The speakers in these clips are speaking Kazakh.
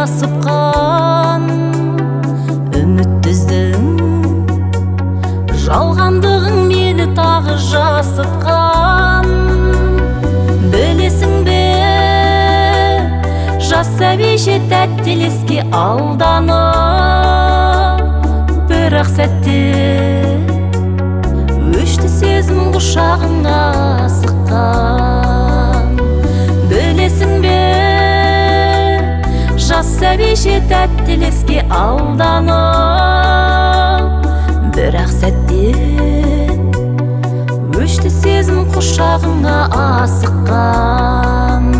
асыпқан үміттіздің жалғандығың мені тағы жасытқан. Білесің бе, жас сәбише тәттелеске алданып, бірақ сәтте өшті сезім құшағыңа сыққан. Білесің бе, жас сәбише тәттелеске алданып, бірақ сәтте өшті сезім құшағыңа асыққан.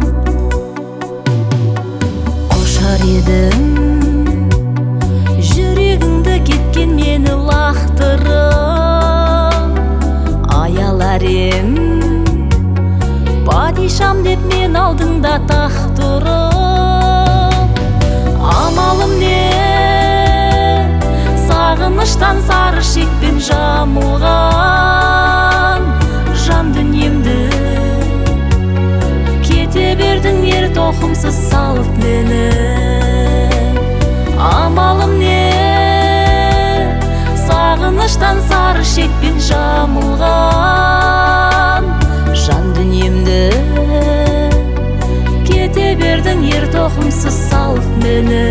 Құшар едім жүрегіңді кеткен мені лақтырып, аялар ем падишам деп мен алдыңда тақ тұрып. Амалым не, сағыныштан сары шекпен жамылған жан дүниемді кете бердің ер тоқымсыз салып мені. Амалым не, сағыныштан сары шекпен жамылған жан дүниемді кете бердің ер тоқымсыз салып мені.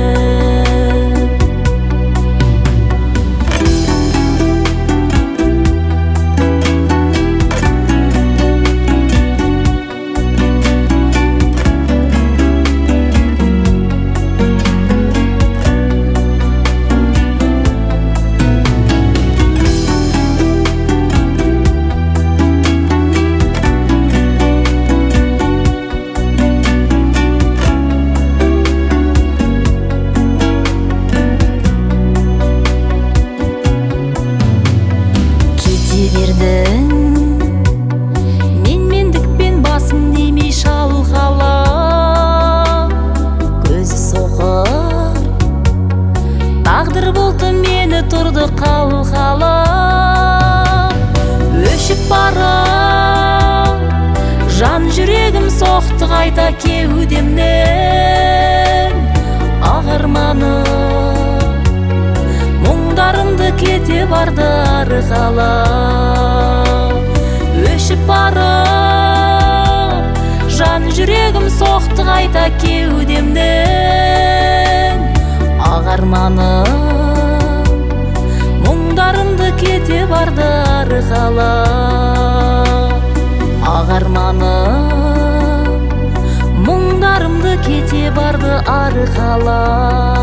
Менмендікпен басым демей шалқалап, көзі соқыр тағдыр бұлты мені тұрды қалқалап. Өшіп барып жан жүрегім соқты қайта кеудемнен. Ақ арманым мұңдарымды кете барды арқалап. Өшіп барып жан жүрегім соқты қайта кеудемнен. Ақ арманым мұңдарымды кете барды арқалап. Ақ арманым мұңдарымды кете барды арқалап.